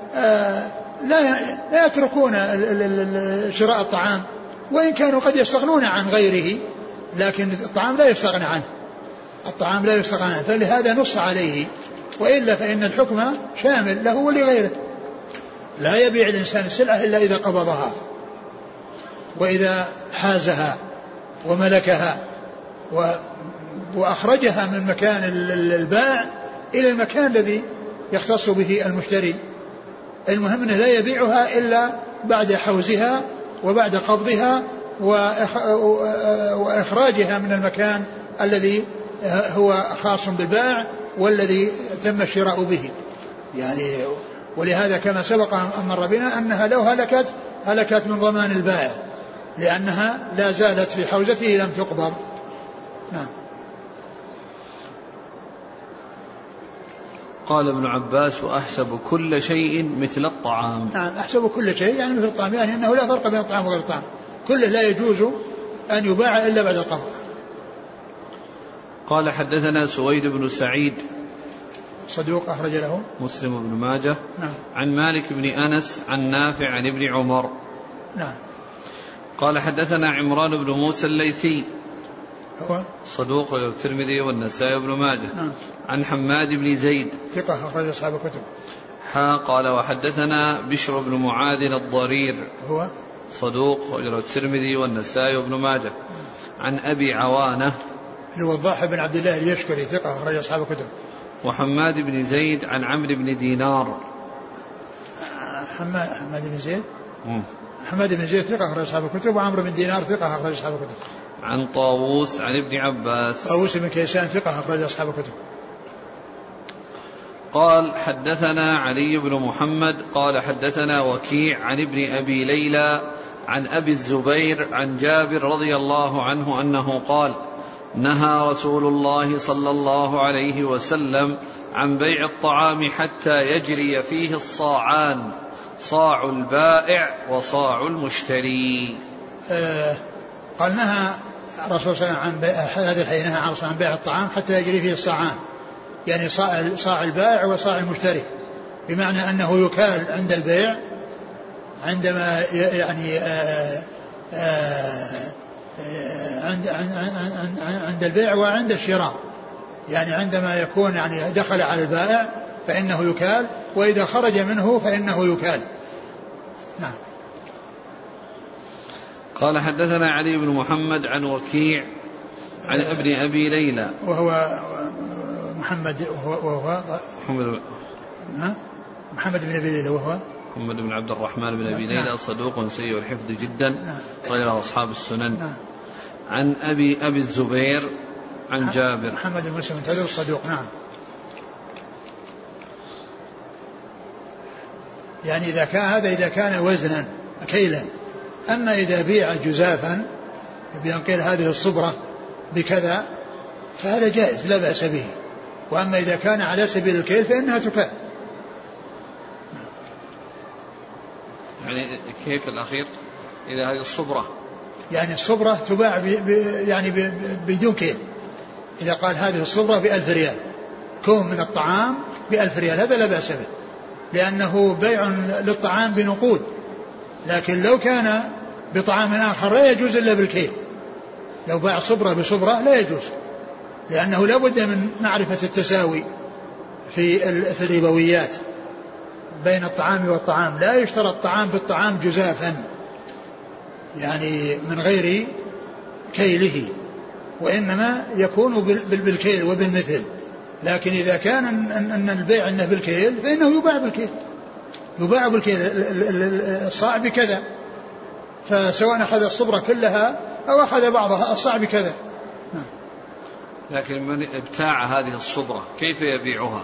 لا يتركون شراء الطعام، وإن كانوا قد يستغنون عن غيره، لكن الطعام لا يستغنى عنه، فلهذا نص عليه، وإلا فإن الحكم شامل له ولغيره. لا يبيع الإنسان السلعة إلا إذا قبضها وإذا حازها وملكها وأخرجها من مكان البائع إلى المكان الذي يختص به المشتري. المهم أنه لا يبيعها إلا بعد حوزها وبعد قبضها وإخراجها من المكان الذي هو خاص بالبائع والذي تم الشراء به يعني. ولهذا كما سبق أن مر بنا أنها لو هلكت من ضمان البائع، لأنها لا زالت في حوزته لم تقبض. نعم. قال ابن عباس: وأحسب كل شيء مثل الطعام. نعم، أحسب كل شيء يعني مثل الطعام، يعني أنه لا فرق بين الطعام وغير الطعام، كله لا يجوز أن يباع إلا بعد القبض. قال حدثنا سويد بن سعيد صدوق أخرج له مسلم بن ماجه. نعم. عن مالك بن أنس عن نافع عن ابن عمر. نعم. قال حدثنا عمران بن موسى الليثي هو صدوق الترمذي والنسائي وابن ماجه. نعم. عن حماد بن زيد ثقة أخرج أصحاب الكتب. قال وحدثنا بشر بن معاذ الضرير هو صدوق الترمذي والنسائي وابن ماجه. عن أبي عوانة الوضاح بن عبد الله اليشكري ثقة أخرج أصحاب الكتب. وحماد بن زيد عن عمرو بن دينار. حماد بن زيد ثقة أخرج أصحاب الكتب، وعمرو بن دينار ثقة أخرج أصحاب الكتب. عن طاووس عن ابن عباس. طاووس بن كيسان ثقة أخرج أصحاب الكتب. قال حدثنا علي بن محمد قال حدثنا وكيع عن ابن أبي ليلى عن أبي الزبير عن جابر رضي الله عنه أنه قال نهى رسول الله صلى الله عليه وسلم عن بيع الطعام حتى يجري فيه الصاعان، صاع البائع وصاع المشتري. قال نهى الرسول صلى الله عليه وسلم عن هذا الحين نهى عن بيع الطعام حتى يجري فيه الصاعان، يعني صاع البائع وصاع المشتري، بمعنى أنه يكال عند البيع عندما يعني عند البيع وعند الشراء، يعني عندما يكون يعني دخل على البائع فإنه يكال، وإذا خرج منه فإنه يكال. نعم. قال حدثنا علي بن محمد عن وكيع عن ابن أبي ليلى وهو محمد محمد بن أبي ليلى وهو محمد بن عبد الرحمن بن أبي ليلى صدوق سيء الحفظ جدا غير أصحاب السنن. عن أبي الزبير عن جابر محمد بن مسلم تدر الصدوق. نعم. يعني إذا كان وزنا كيلا. أما إذا بيع جزافا بأن قيل هذه الصبرة بكذا فهذا جائز لا بأس به، وأما إذا كان على سبيل الكيل فإنها تكال. يعني كيف الأخير إذا هذه الصبرة، يعني الصبرة تباع يعني بدون كيل. إذا قال هذه الصبرة ب1000 ريال، كوم من الطعام ب1000 ريال، هذا لا بأس به لأنه بيع للطعام بنقود. لكن لو كان بطعام آخر لا يجوز إلا بالكيل. لو باع صبرة بصبرة لا يجوز، لأنه لا بد من معرفة التساوي في الربويات بين الطعام والطعام. لا يشترى الطعام بالطعام جزافا يعني من غير كيله، وإنما يكون بالكيل وبالمثل. لكن إذا كان أن البيع أنه بالكيل فإنه يباع بالكيل، يباع بالكيل الصاع بكذا، فسواء أخذ الصبرة كلها أو أخذ بعضها الصاع بكذا. لكن من ابتاع هذه الصبرة كيف يبيعها؟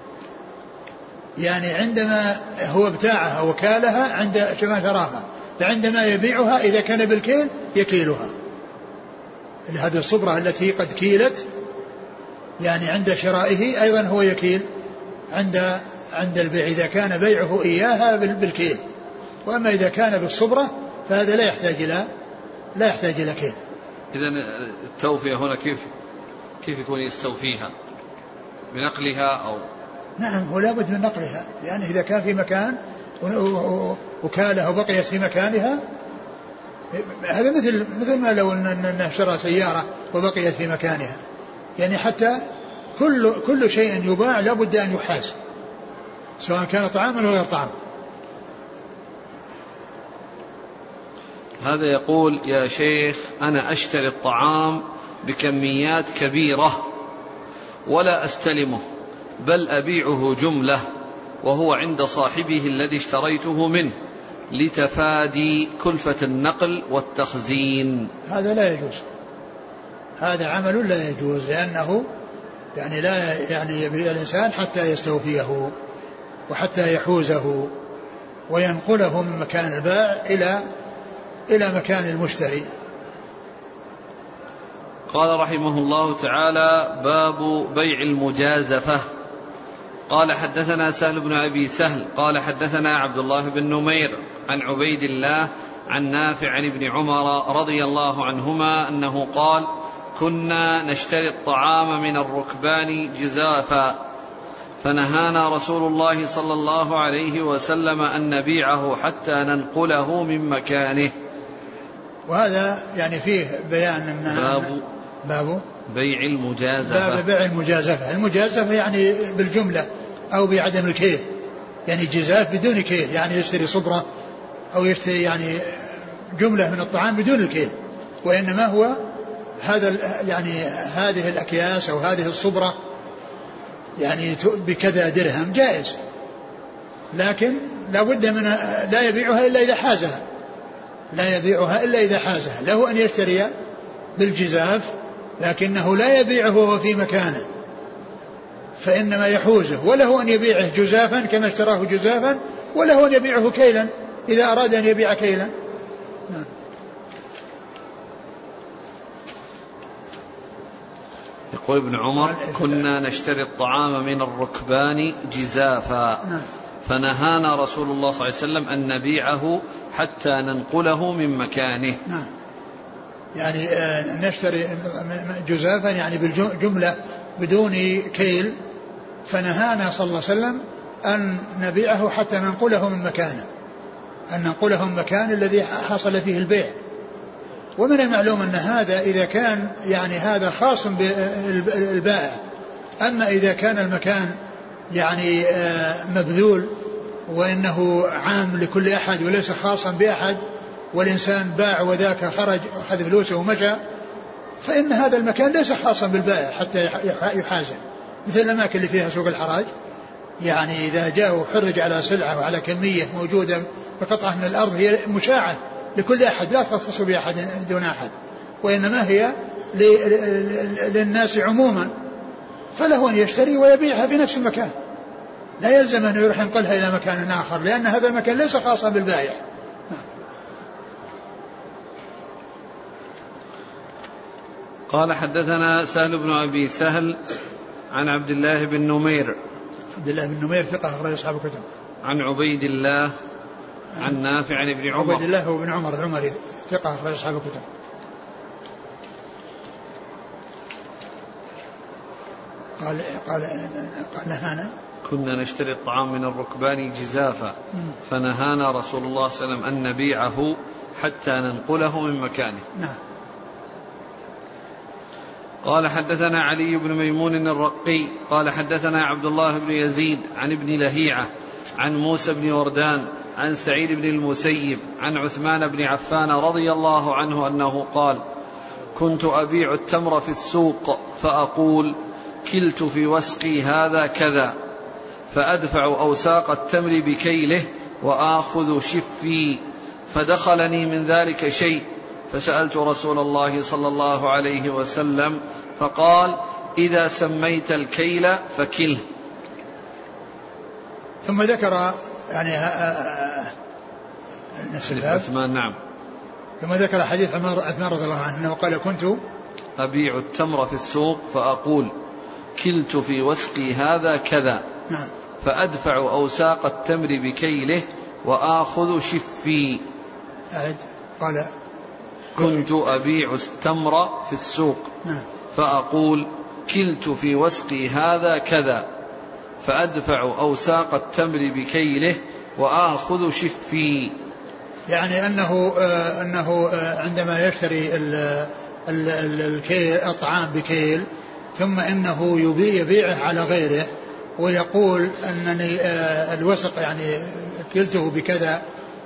يعني عندما هو ابتاعها وكالها عند كما شراها، فعندما يبيعها إذا كان بالكيل يكيلها. هذه الصبرة التي قد كيلت يعني عند شرائه أيضا هو يكيل عند البيع إذا كان بيعه إياها بالكيل. وأما إذا كان بالصبرة فهذا لا يحتاج إلى كيل. إذن التوفية هنا كيف يكون يستوفيها؟ بنقلها أو؟ نعم، هو لابد من نقلها، لأنه إذا كان في مكان وكالها وبقيت في مكانها، هذا مثل ما لو أنه شرى سيارة وبقيت في مكانها. يعني حتى كل شيء يباع لابد أن يحاز، سواء كان طعاما أو غير طعام. هذا يقول يا شيخ أنا أشتري الطعام بكميات كبيرة ولا أستلمه، بل أبيعه جملة وهو عند صاحبه الذي اشتريته منه لتفادي كلفة النقل والتخزين. هذا لا يجوز، هذا عمل لا يجوز، لأنه يعني لا يعني يبيع الإنسان حتى يستوفيه وحتى يحوزه وينقله من مكان البائع إلى مكان المشتري. قال رحمه الله تعالى باب بيع المجازفة. قال حدثنا سهل بن أبي سهل قال حدثنا عبد الله بن نمير عن عبيد الله عن نافع عن ابن عمر رضي الله عنهما أنه قال كنا نشتري الطعام من الركبان جزافا، فنهانا رسول الله صلى الله عليه وسلم أن نبيعه حتى ننقله من مكانه. وهذا يعني فيه بيان باب بيع المجازفة. باب بيع المجازفة. المجازفة يعني بالجملة أو بعدم الكيل، يعني جزاف بدون كيل، يعني يشتري صبرة أو يشتري يعني جملة من الطعام بدون الكيل، وإنما هو هذا يعني هذه الأكياس أو هذه الصبرة يعني بكذا درهم جائز، لكن لا بد من لا يبيعها إلا إذا حازها، لا يبيعها إلا إذا حازها. له أن يشتري بالجزاف لكنه لا يبيعه وهو في مكانه، فإنما يحوزه، وله أن يبيعه جزافا كما اشتراه جزافا، وله أن يبيعه كيلا إذا أراد أن يبيع كيلا. نعم. يقول ابن عمر: كنا نشتري الطعام من الركبان جزافا، فنهانا رسول الله صلى الله عليه وسلم أن نبيعه حتى ننقله من مكانه. نعم. يعني نشتري جزافا يعني بالجملة بدون كيل، فنهانا صلى الله عليه وسلم أن نبيعه حتى ننقله من مكانه، أن ننقله من مكان الذي حصل فيه البيع. ومن المعلوم أن هذا إذا كان يعني هذا خاص بالبائع، أما إذا كان المكان يعني مبذول وإنه عام لكل أحد وليس خاصا بأحد، والإنسان باع وذاك خرج أخذ فلوسه ومشى، فإن هذا المكان ليس خاصا بالبائع حتى يحاسب، مثل الأماكن اللي فيها سوق الحراج، يعني إذا جاء وحرج على سلعة وعلى كمية موجودة بقطعة من الأرض هي مشاعة لكل أحد لا تختص بأحد دون أحد، وإنما هي للناس عموما، فله أن يشتري ويبيعها في نفس المكان، لا يلزم أن يروح ينقلها إلى مكان آخر، لأن هذا المكان ليس خاصا بالبائع. قال: حدثنا سهل بن أبي سهل عن عبد الله بن نمير. عبد الله بن نمير ثقة أخرج أصحاب الكتب. عن عبيد الله عن نافع عن ابن عمر. عبيد الله بن عمر العمري ثقة أخرج أصحاب الكتب. قال نهانا. كنا نشتري الطعام من الركبان جزافا، فنهانا رسول الله صلى الله عليه وسلم أن نبيعه حتى ننقله من مكانه. نعم. قال: حدثنا علي بن ميمون الرقي قال: حدثنا عبد الله بن يزيد عن ابن لهيعة عن موسى بن وردان عن سعيد بن المسيب عن عثمان بن عفان رضي الله عنه أنه قال: كنت أبيع التمر في السوق فأقول: كلت في وسقي هذا كذا، فأدفع أوساق التمر بكيله وآخذ شفي، فدخلني من ذلك شيء، فسألت رسول الله صلى الله عليه وسلم فقال: إذا سميت الكيل فكله. ثم ذكر يعني حديث عثمان. نعم. ثم ذكر حديث عثمان رضي الله عنه أنه قال: كنت أبيع التمر في السوق فأقول: كلت في وسقي هذا كذا. نعم. فأدفع أوساق التمر بكيله وآخذ شفي. قال: كنت أبيع التمر في السوق. نعم. فأقول: كلت في وسقي هذا كذا، فأدفع أوساق التمر بكيله وآخذ شفي. يعني أنه عندما يشتري الطعام بكيل ثم إنه يبيعه على غيره ويقول أنني الوسق يعني كلته بكذا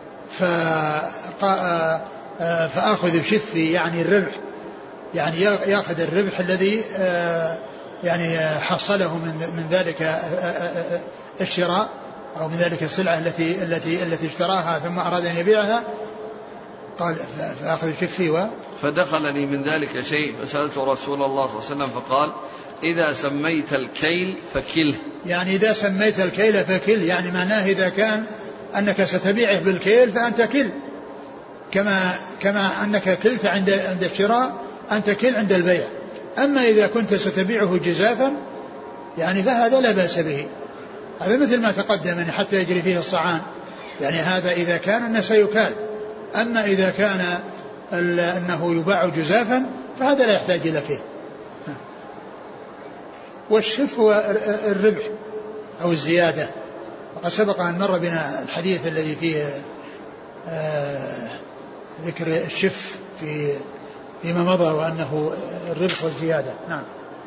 فأخذ شفي، يعني الربح، يعني يأخذ الربح الذي يعني حصله من ذلك الشراء أو من ذلك السلعة التي اشتراها ثم أراد أن يبيعها. قال: فأخذ شفي فدخلني من ذلك شيء، فسألت رسول الله صلى الله عليه وسلم فقال: إذا سميت الكيل فكله. يعني إذا سميت الكيل فكل، يعني معناه إذا كان أنك ستبيعه بالكيل فأنت كل، كما أنك كلت عند الشراء أنت كل عند البيع. أما إذا كنت ستبيعه جزافا يعني فهذا لا بأس به، هذا مثل ما تقدم يعني حتى يجري فيه الصعان، يعني هذا إذا كان أنه سيكال. أما إذا كان أنه يباع جزافا فهذا لا يحتاج إلى كيل. والشف هو الربح أو الزيادة، وقد سبق أن مر بنا الحديث الذي فيه ذكر الشف فيما مضى وأنه الربح والزيادة. نعم.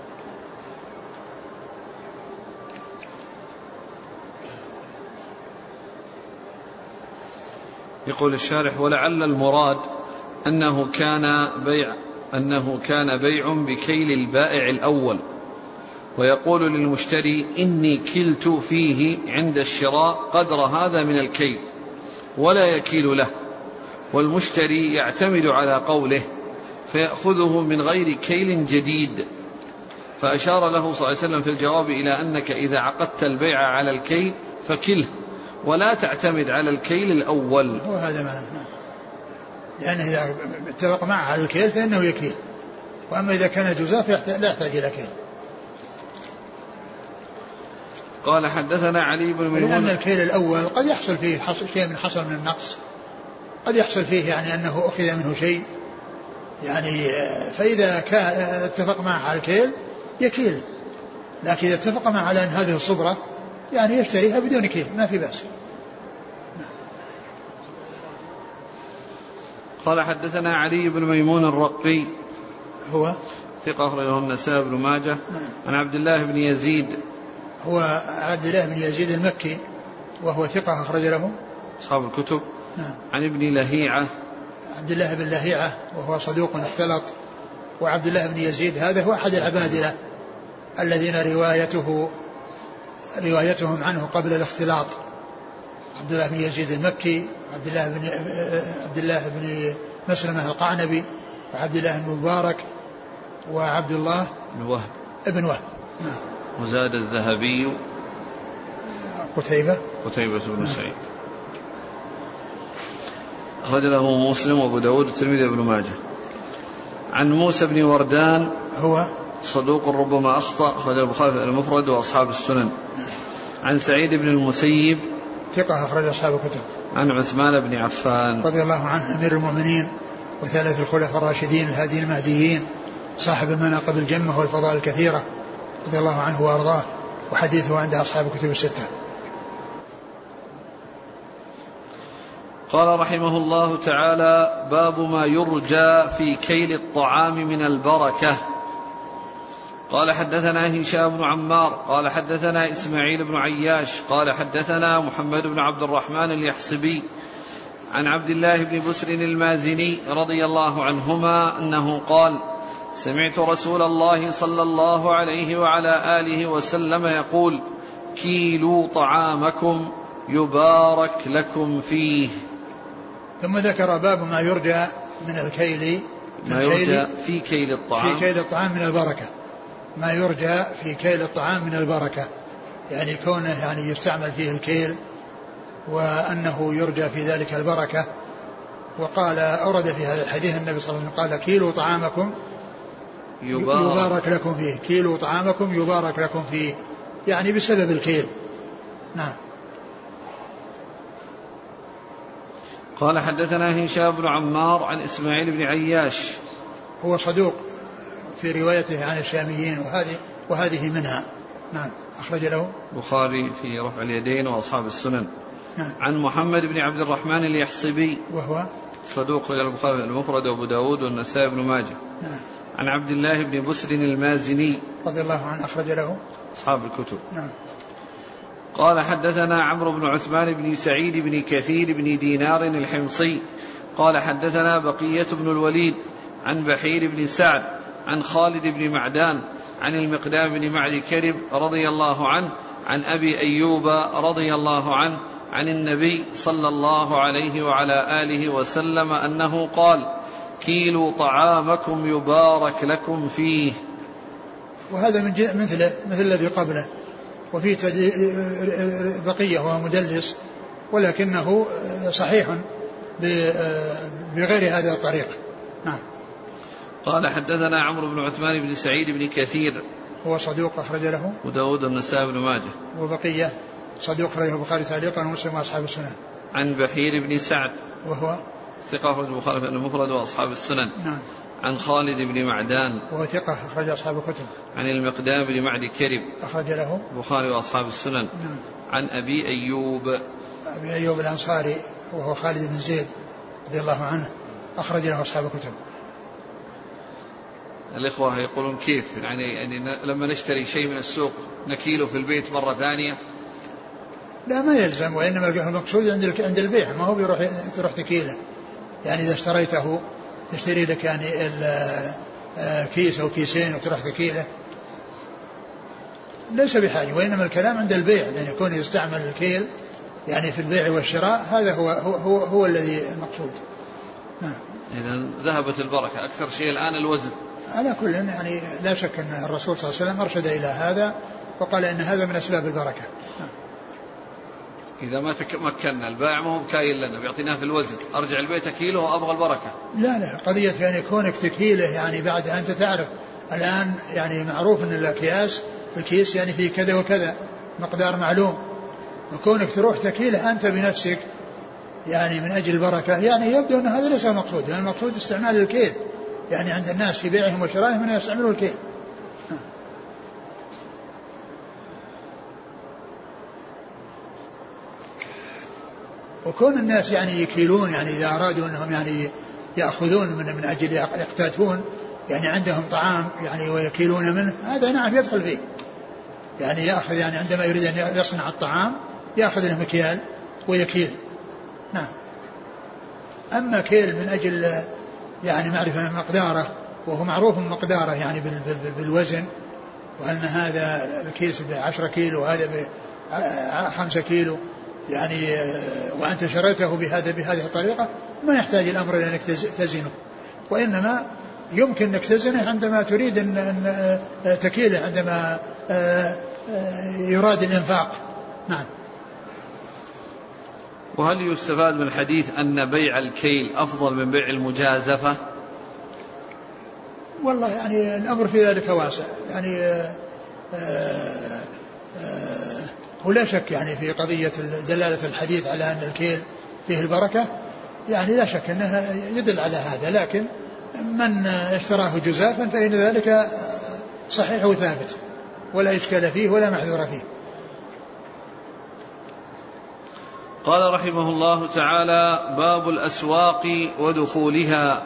يقول الشارح: ولعل المراد أنه كان بيع بكيل البائع الأول، ويقول للمشتري: إني كلت فيه عند الشراء قدر هذا من الكيل، ولا يكيل له، والمشتري يعتمد على قوله، فيأخذه من غير كيل جديد، فأشار له صلى الله عليه وسلم في الجواب إلى أنك إذا عقدت البيع على الكيل فكله ولا تعتمد على الكيل الأول. وهذا معنى، لأنه إذا اتفق معه على الكيل فإنه يكيل، وأما إذا كان جزاف لا يحتاج إلى كيل. قال حدثنا علي بن ميمون. لأن الكيل الأول قد يحصل فيه شيء من حصل من النقص، قد يحصل فيه يعني أنه أخذ منه شيء يعني، فإذا اتفق معه على الكيل يكيل، لكن إذا اتفق معه على أن هذه الصبرة يعني يشتريها بدون كيل ما في بأس. قال حدثنا علي بن ميمون الرقي هو ثقة أخرجه النسائي بن ماجه. عن عبد الله بن يزيد هو عبد الله بن يزيد المكي وهو ثقة أخرج له أصحاب الكتب. عن ابن لهيعة عبد الله بن لهيعة وهو صدوق اختلط. وعبد الله بن يزيد هذا هو أحد العبادلة الذين روايتهم عنه قبل الاختلاط. عبد الله بن يزيد المكي، عبد الله بن مسلمة القعنبي، وعبد الله بن مبارك، وعبد الله بن وهب. وزاد الذهبي قتيبة بن سعيد. أخرج له مسلم وأبو داود والترمذي وابن ماجه. عن موسى بن وردان هو صدوق ربما أخطأ، أخرج البخاري المفرد وأصحاب السنن. عن سعيد بن المسيب ثقة أخرج أصحاب الكتب. عن عثمان بن عفان رضي الله عنه أمير المؤمنين وثالث الخلفاء الراشدين الهادي المهديين صاحب المناقب الجمة والفضائل الكثيرة رضي الله عنه وأرضاه، وحديثه عند أصحاب الكتب الستة. قال رحمه الله تعالى: باب ما يرجى في كيل الطعام من البركة. قال حدثنا هشام بن عمار قال حدثنا إسماعيل بن عياش قال حدثنا محمد بن عبد الرحمن اليحصبي عن عبد الله بن بسر المازني رضي الله عنهما أنه قال: سمعت رسول الله صلى الله عليه وعلى آله وسلم يقول: كيلوا طعامكم يبارك لكم فيه. ثم ذكر باب ما يرجى من الكيل، ما يرجى في كيل الطعام من البركة، ما يرجى في كيل الطعام من البركة، يعني كونه يعني يستعمل فيه الكيل وأنه يرجى في ذلك البركة. وقال أورد في هذا الحديث النبي صلى الله عليه وسلم قال: كيلوا طعامكم يبارك لكم فيه، كيلوا طعامكم يبارك لكم فيه، يعني بسبب الكيل. نعم. قال حدثنا هشام بن عمار عن إسماعيل بن عياش هو صدوق في روايته عن الشاميين وهذه منها. نعم. أخرج له البخاري في رفع اليدين وأصحاب السنن. نعم. عن محمد بن عبد الرحمن اليحصبي وهو صدوق البخاري المفرد وأبو داود والنسائي بن ماجه. نعم. عن عبد الله بن بسر المازني رضي الله عنه أخرج له أصحاب الكتب. نعم. قال حدثنا عمرو بن عثمان بن سعيد بن كثير بن دينار الحمصي قال حدثنا بقية بن الوليد عن بحير بن سعد عن خالد بن معدان عن المقدام بن معد كرب رضي الله عنه عن أبي أيوب رضي الله عنه عن النبي صلى الله عليه وعلى آله وسلم أنه قال: كيلوا طعامكم يبارك لكم فيه. وهذا من مثل الذي قبله، وفي بقية وهو مدلس ولكنه صحيح بغير هذا الطريق. نعم. قال حدثنا عمرو بن عثمان بن سعيد بن كثير هو صدوق أخرج له وداود النسائي بن ماجه. وبقية صدوق أخرجه البخاري تعليقا ومسلم وأصحاب السنن. عن بحير بن سعد وهو ثقة أخرج البخاري المفرد وأصحاب السنن. نعم. عن خالد بن معدان وهو ثقة أخرج أصحاب الكتب. عن المقدام بن معد كرب أخرج له البخاري وأصحاب السنن. نعم. عن أبي أيوب الأنصاري وهو خالد بن زيد رضي الله عنه أخرج له أصحاب الكتب. الإخوة يقولون كيف يعني لما نشتري شيء من السوق نكيله في البيت مرة ثانية؟ لا، ما يلزم، وإنما المقصود عند البيع، ما هو تروح تكيله. يعني إذا اشتريته تشتري لك يعني كيس أو كيسين وتروح تكيله ليس بحاجة، وإنما الكلام عند البيع، لأن يعني يكون يستعمل الكيل يعني في البيع والشراء، هذا هو الذي المقصود. إذا ذهبت البركة. أكثر شيء الآن الوزن. على كل يعني لا شك أن الرسول صلى الله عليه وسلم أرشد إلى هذا وقال إن هذا من أسباب البركة. إذا ما تمكنا البائع ما هو بكاين لنا بيعطيناه في الوزن، أرجع البيت أكيله وأبغى البركة. لا قضية يعني كونك تكيله يعني بعد أنت تعرف الآن يعني معروف أن الكيس يعني فيه كذا وكذا مقدار معلوم، وكونك تروح تكيله أنت بنفسك يعني من أجل البركة يعني يبدو أن هذا ليس المقصود، يعني المقصود استعمال الكيل يعني عند الناس في بيعهم وشرائهم أن يستعملوا الكيل. وكون الناس يعني يكيلون يعني إذا أرادوا أنهم يعني يأخذون من أجل يقتاتون يعني عندهم طعام يعني ويكيلون منه، هذا نعم يدخل فيه، يعني يأخذ يعني عندما يريد أن يصنع الطعام يأخذ له مكيال ويكيل. نعم. أما كيل من أجل يعني معرفة مقداره وهو معروف مقداره يعني بالوزن، وأن هذا الكيس ب10 كيلو وهذا ب5 كيلو يعني وأنت شريته بهذه الطريقة، ما يحتاج الأمر إلى أنك تزنه، وإنما يمكن أنك تزنه عندما تريد أن تكيله عندما يراد الإنفاق. نعم. وهل يستفاد من الحديث أن بيع الكيل أفضل من بيع المجازفة؟ والله يعني الأمر في ذلك واسع يعني ولا شك يعني في قضية دلالة الحديث على أن الكيل فيه البركة، يعني لا شك أنها يدل على هذا، لكن من اشتراه جزافا فإن ذلك صحيح وثابت ولا إشكال فيه ولا معذور فيه. قال رحمه الله تعالى: باب الأسواق ودخولها.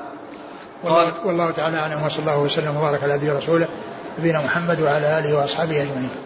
والله تعالى أعلم، وصلى الله وسلم وبارك على نبينا ورسوله نبينا محمد وعلى آله وأصحابه أجمعين.